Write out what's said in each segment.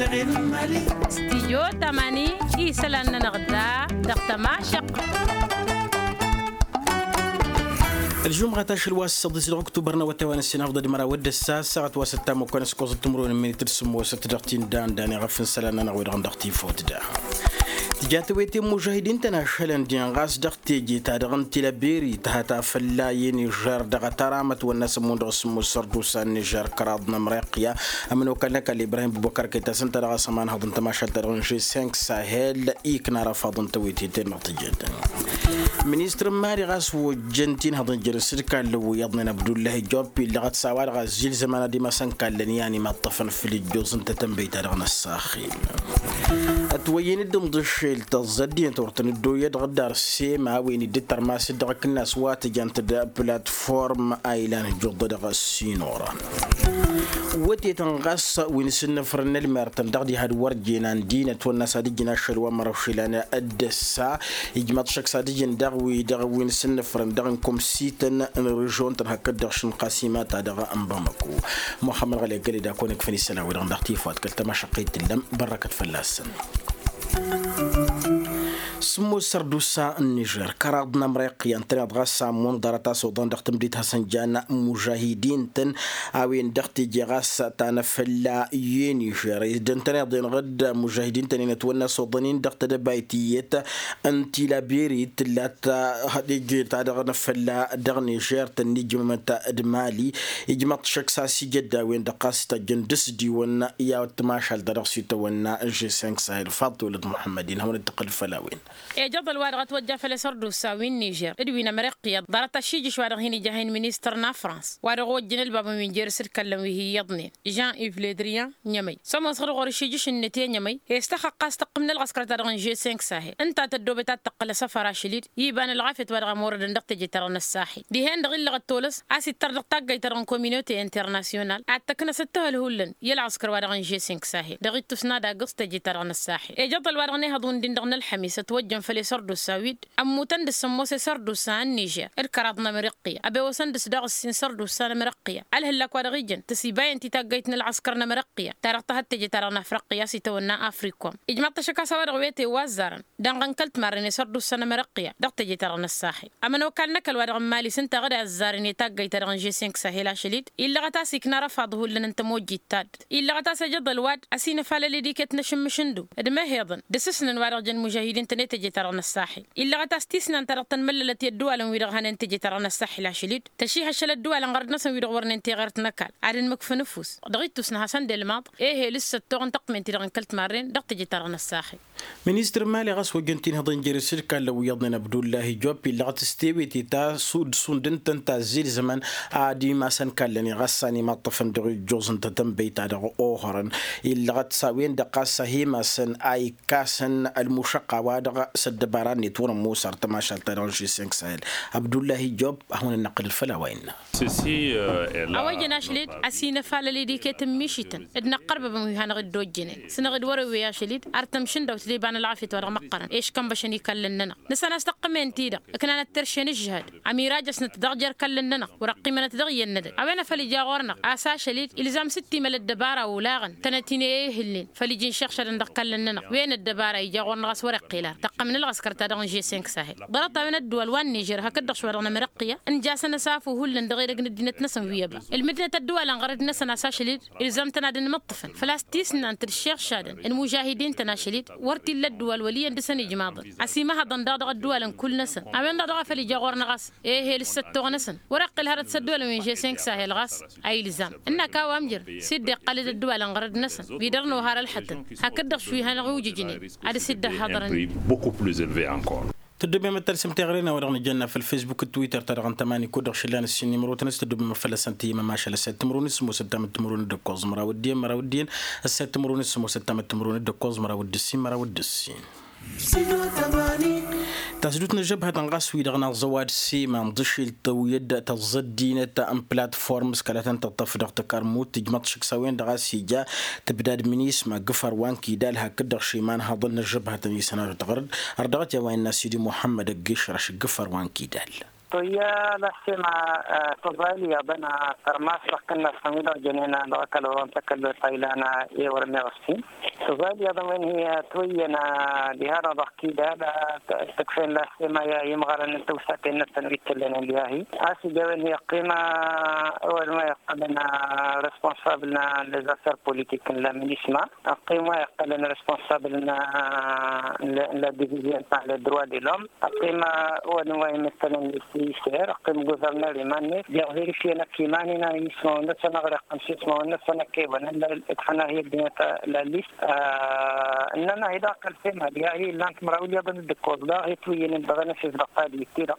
استيو تماني إيسلان نغدا دقت ماشق الجمعة تاشر 16 أكتوبر نوتوان السنة أفضل مرة ود الساعة وستة مكان سكوز التمرون من ترسم وستدقتين دان غفن سلانا نغوير غندقتي فوت دا جاتويتي مجاهدين تناشلن ديان غاز دقتي جيتا دغن تلابيري تهاتا فلاي نيجار دغا ترامت والناس مندرس مسردوسا نيجار كراد نمريقيا أمنو كانك الإبراهيم ببكر كيتا سنتا دغا سمان هضن تماشا ترغن جي 5 ساهل إيكنا رفاضن تويتي تنغطي جدا منيستر ماري غاس وجنتين هضن جرسر كان لو يضنين عبد الله جوبي لغت سوار غاز جيل زمان دي مسان كان يعني ما طفن في الجوز انت تنبيت دغن الساخين اتوين الدم ضشيل تزدين تورتن الدوية غدار سيما وين يدتر ما سدغك الناس واتجانت دا بلاتفورم ايلان جوض دغ السينورا وتي تنغاس وين سنفرن المرتن دغدي هاد ورجينان دينة والناس هادي جنا شلوا مرشلان الدسا يجمع شك سادجين دغوي وين سنفرن دغنكم سيتن رجون تنهكد دغشن قاسمات دغ انبامكو محمد غالي قال دا كونك فني السنه ودغ دختيفات قلت ما شقيت اللم بركه فلاس سمو سردوسا النيجر كراد نمريقيا انتراد غاسا منظرة سودان دختم ديت حسن جانا مجاهدين تن اوين دختي جغاسا تانا فلا ينيجر يدنتنا دين غد مجاهدين تن نتونا سودانين دخت دبايتيت انتي لابيري تلاتا هادي جيتا دغنا فلا دغ نيجر تنجم متا ادمالي يجمط شكسا سيجدا وين دقاستا جندس ديوان يا تماشال درسيتا ونا جي 5 ساهل فاضل ولد محمدين هون التقل فلاوين جض الوارغ توجه في سردوسا وين نيجر ادوينا مرقيه ضرت الشيج شوارغ هني جاهين مينسترنا فرانس وارغو جنل بابا من جيرسر كلم وهي يضني جان ايف ليدريان نيمي سما صغر غور الشيج النتي نيمي يستحق استقمن العسكر ترغن جي 5 ساحل انت تدوب تتقل سفر شليد يبان العافيه وارغ مورد ندق تجي ترن الساحل دي هند غير لغه تولس اسي ترق طاق ترن كوميونيتي انترناسيونال اتكنا ستهل هولن يا العسكر وارغ جي 5 ساحل دغيت تسنادا قص تجي ترن الساحل جض الوارغ نهضون دندغن الحميس توجه فلي سردوسا ويد أموتندس سموسي سردوسا النيجر الكرادنا مرقية أبي وسندس داغسين سردوسا مرقية الهلاك ورغيجن تسيباي انتي تاقيتنا العسكرنا مرقية تارقتها تجي ترانا فرقية سيتونا أفريكوم إجمعت شكا سوار غويتي وازارن دانغن كلت مارني سردوسا مرقية دق تجي ترانا الساحل أما نو كان نكال ورغ مالي سنتا غدا الزارني تاقي ترغن جي 5 ساحل شليد إلا غتا سيكنا رفاضه لن انت موجي تاد إلا غتا سجد الواد أسين فالي ديكت نشمشندو ادما هيضن دسسنا ورغ مجاهدين تنتجي ترانا الساحل إلا غتاستيسنا أنت رغت الملة الدول ويرغ هننتجي ترانا الساحل عشليد تشيح الشل الدول انغرد نسن ويرغ ورننتي غيرت نكال عادن مكف نفوس دغيت تسنها سند الماض إيه لسه تغن تقمن تيرغن كلت مارين دغ تجي ترانا الساحل منيستر مالي غاس وجنتين هضن جير سيركا لو يضن عبد الله جوبي اللي غتستيبي تا سود سوندن تنتا زيل زمان عادي ما سن كلني غساني ما طفن دغ جوز انت تنبيت دغ اوهرن اللي غتساوين دقاسه هي ما سن اي كاسن المشقه ودغ سد باراني تور موسى تماشى ترانجي 5 ساحل عبد الله جوب هون النقل الفلاوين أوجنا شليد أسينا فعل لدي كتم مشيتن إدنا قرب بمهان غد دوجني سنغد وروي يا شليد أرتم شندو تليبان العافية ورا مقرن إيش كم بشني كلننا نسنا استقمين تيدا كنا نترشين الجهاد أميرا جس نتدغجر كلننا ورقي من تدغي الندى أوينا فلي جاورنا أسا شليد إلزام 6 مل الدبارة ولاغن تنتيني إيه هلين فلي جين شخشر ندق كلننا وين الدبارة يجاورنا غاس ورقي لا تقمن العسكر تدغن جي 5 ساحل ضرط من الدول والنيجر هكذا شوارنا مرقية إن جاسنا سافو هلن دغير دينة نسن ويابا المدينة الدول انغرد نسنا ساشليد إلزام تنادن مطفن فلاستيسنا أنت الشيخ شادن المجاهدين تناشليد ورتي للدول وليا دسني جماض عسيمها ضنداد الدول كل نسن أمين ضغا فلي جاورنا غاس إيه لسه توغ نسن ورق الهرد سدول من جي 5 ساحل غاس أي لزام إنها كاو أمجر سيد قلد الدول انغرد نسن بيدرنو هار الحتن هكذا شوي هنغوجي جنين هذا سيد هضرن تدبي مثل سمتي غرينا ورغنا جنا في الفيسبوك التويتر ترغن تماني كودر شلان السيني مرو تدبي مفلا سنتي ما شاء الله ست مرون اسمه ستة تمرون دكوز مراودين الست مرون اسمه ستة تمرون دكوز مراودسين تزدوتنا جبهة تنغاس ويدغنا زواد سي من ضشي التويد تزدينة ام بلاتفورمز كالتان تطفدغ تكارموت تجمط شكساوين دغاسي جا تبداد منيس ما قفر وانكي دالها كدغ شيمان هضلنا جبهة يسنا تغرد اردغت يا وين سيدي محمد القشرش قفر وانكي دال تويا لسما تظالي بنا ترماس ركنا سميدا جنينا لكالورون تكلو تايلانا يورمي غسين تظالي ضمن هي توينا بهذا ضحكيدا تكفين لسما يمغر أن توسكين التنويت لنا بياهي أسي جوين هي قيمة أول ما يقلنا رسبونسابلنا لزاسر بوليتيك لا مينيسما قيمة يقلنا رسبونسابلنا لا ديفيزيون تاع لي دروا دي لوم قيمة أول ما يمثلن السير قيمة غوفرنور يماني فيريفينا كيمانينا يسمون نفسنا غير قمسيسمون نفسنا كيبان اتحنا هي الدنيا لا ليست إننا هذا كالفيلم هذه لانك مراوليا بندكوز لا هي توين البغنا في البقادي كتيرة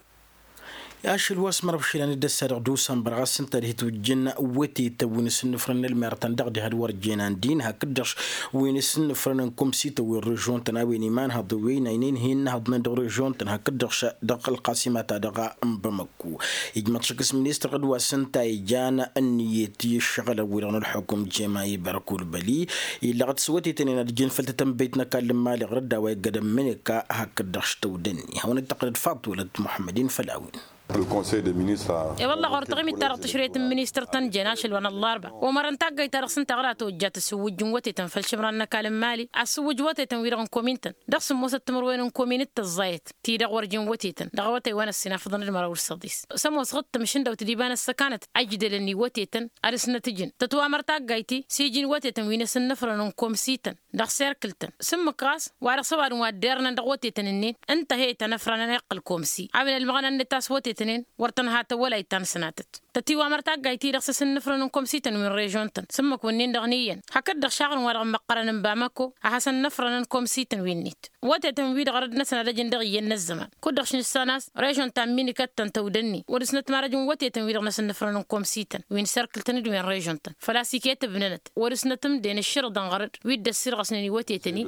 ياش الواس مربشيلان الدسر دوسان برغاسن تريت وجن وتي توينسن فرن المرتن دغدي هاد ورجينان دين هكدش وينسن فرن كومسيت والرجون تناويني مان هضوين عينين هين هضمن دغ رجون تن هكدش دغ القاسمه دغ بمكو يجمع شكس مينستر غدوا سنتا جان انيتي الشغل ويرن الحكم جماعي بركول بلي الا غد سوتي تنين الجن فلتتم بيتنا كلم مالي غدا ويقدم منك هكدش تودني هون تقرد فاطولة محمدين فلاوين الكونسيل دي مينيستر والله غرتغمي ترى تشريت المينستر تنجناش الوان الضاربه ومرن تاقي ترى سنت غرات وجات السوج وتي تنفل شمرنا كلام مالي السوج وتي تنويرن كومينتن دخس موسى تمروين كومينت الزايت تي دغور جن وتيتن دغوتي وانا السنا فضن المراور الصديس سمو صغت مشن دو تديبان السكانت اجدل اني وتيتن ارسنا تجن تتوامر تاقايتي سيجين وتي تنوين سنفرن كومسيتن دغ سيركلتن سم كراس وعرق صوار واديرنا دغوتي تنين انت هي تنفرن يقل كومسي عمل المغنى النتاس وتي تنين ورتن هات ولا يتان سناتت تتي وامرتا غايتي دخس سنفرن كومسيتن من ريجونتن سمك ونين دغنيا هكذا شغل ورغ مقرن بامكو حسن نفرن كومسيتن وينيت وتتم ويد غرد نسنا رجن دغي النزمان كدخش السناس ريجون تاميني كتن تودني ورسنت مارجون وتتم ويد نسن نفرن كومسيتن وين سيركلتن وين ريجونتن فلاسيكيت بننت ورسنتم دين الشرطن غرد ويد السير غسني وتتني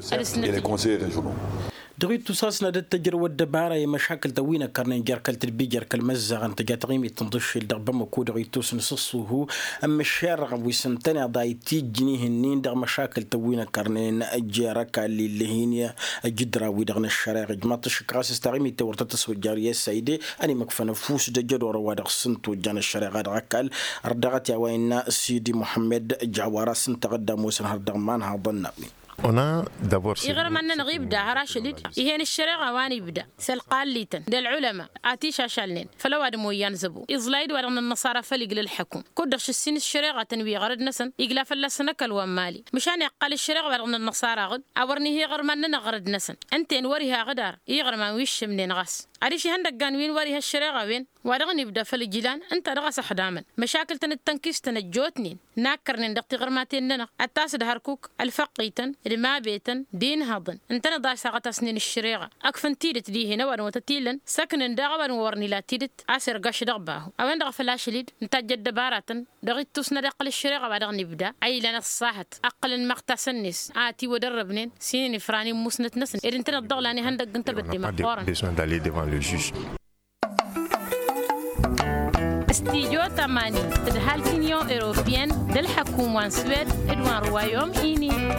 ارسنت دغيت تصاصنا التجر والدبارة مشاكل توينا كارنين جركل تربي جركل مزغ انت جات غيمي تنضش الدغبه مكو دغيت توس نصصه اما الشارع ويسنتنا ضايتي جنيه النين دغ مشاكل توينا كارنين جرك اللي هينيا جدرا ودغنا الشارع جماطش كراس استغيمي تورت تسوي جاريه السيده اني مكفن فوس دجدور ودغ سنتو جان الشارع غاد ركال ردغت يا وين سيدي محمد جواره سنت غدا موسى هردمان هضناوي أنا دبور يغير من نغيب ده هراش ليد يهين الشرع واني بدا سلقال ليتن ده العلماء آتيش عشالين فلو أدمو ينزبو إزلايد ورن النصارى فلق للحكم كدش السن الشرع تنوي غرد نسن يقلا فلسنك الومالي مشان يقال الشرع ورن النصارى غد أورني هي غير من نغرد نسن أنت نوريها غدار يغير ما ويش منين غاس عريش هندق كان وين وريها الشرع وين ورغني بدا فلجيلان أنت رغس حداما مشاكل تنتنكيس تنجوتنين ناكرنين دقتي غرماتين لنا التاسد هركوك الفقيتن ما بيتن دين هضن انتنا ضاع ساقة سنين الشريعة أكفن تيدت دي هنا وتتيلن سكن دغبا ورني لا تيدت عسر قش دغباه أوين دغ فلاش ليد نتاجد دبارة دغيت توسنا دقل الشريعة بعد نبدا أي لنا الصاحت أقل المقطع سنس آتي ودربنين سنين فراني مسنت نسن إذا انتنا الضغلاني هندق انت بدي مقارن استيجو تماني تدهال سينيو إيروبيان دل حكومة سويد إدوان روايوم إيني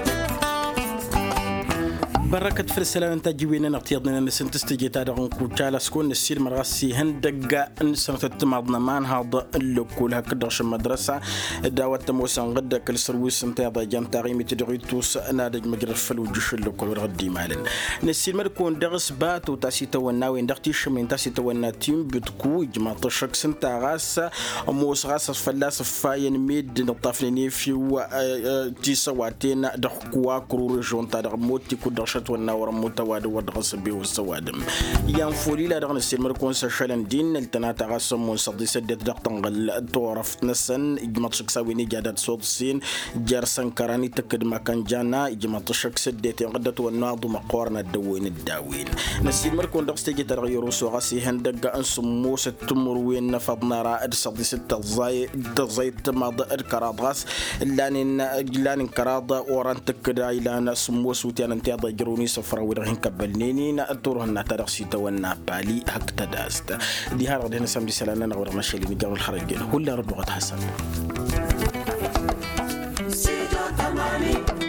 بركة فرسلان انت جوينا نقتيضنا نسن تستجي تادغن كوتالا سكون السير مرغسي هندق نسنة التماضنا مان هذا اللوكول هكدرش مدرسة داوات موسى غدا كل سرويس انت هذا جان تاغيمي تدغيتوس نادج مجرف الوجوش اللوكول ورغدي مالن نسير مركون درس بات وتاسي تونا وين دغتي شمين تاسي تونا تيم بتكو جما طشك سنتا غاس موس غاس فلاس فاين ميد نطافني في تيسواتين دخكوا كرو رجون تادغ موتي كدرش والنور متواد ودغس بي والسوادم ينفولي لا دغن السير مركون سشلن دين التناتا غاسم مصدي سدت دقتنغل تورف نسن اجمطشك ساويني جادات صوت السين جارسن كراني تكد مكان جانا اجمطشك سدت غدت والناض مقورنا الدوين الداوين نسير مركون دغس تجي تغيروا سوغاسي هندق انسم موس التمروين نفضنا رائد صدي ست زي تماض الكرادغاس لانين كراض وران تكدا الى سموس وتيان انت جروني سفر ورهن كبلنيني نأتوره الناترق سيتا والنابالي هكتا داست دي هارد هنا سامدي سلانا نغور مشالي نجار الخرج هو اللي رد وقت حسن